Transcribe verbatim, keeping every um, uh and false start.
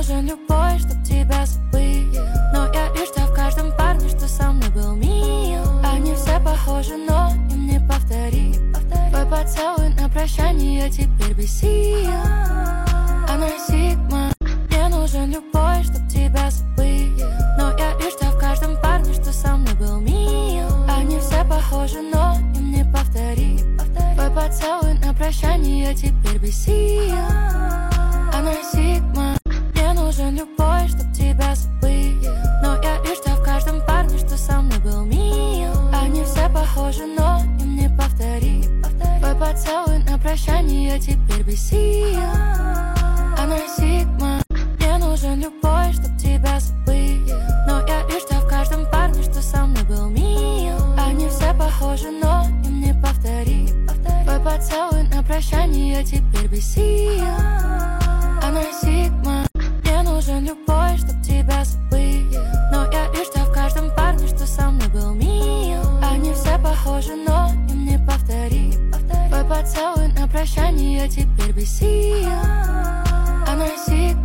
нужен любой, чтоб тебя забыть. Но я вижу, что в каждом парне, что со мной был мил. Они все похожи, но им не повторить. Твой поцелуй на прощание теперь без сил. Она сигма. Мне нужен любой, чтоб тебя забыть. Но я вижу, что в каждом парне, что со мной был мил. Они все похожи, но им не повторить. Твой поцелуй на прощание теперь без сил. Она сигма. Мне нужен любой, чтоб тебя забыть. Но я вижу, что в каждом парне, что со мной был мил. Они все похожи, но им не повторить. Твой поцелуй на прощание теперь без сил. Она сигма. Мне нужен любой, чтоб тебя забыть. Но я вижу, что в каждом парне, что со мной был мил. Они все похожи, но им не повторить. Твой поцелуй на прощание теперь без сил. Она сигма. Мне нужен любой, чтоб тебя забыть. Но я вижу, что в каждом парне, что со мной был мил. Они все похожи, но им не повторить. Твой поцелуй на прощание теперь без сил. Она сигма.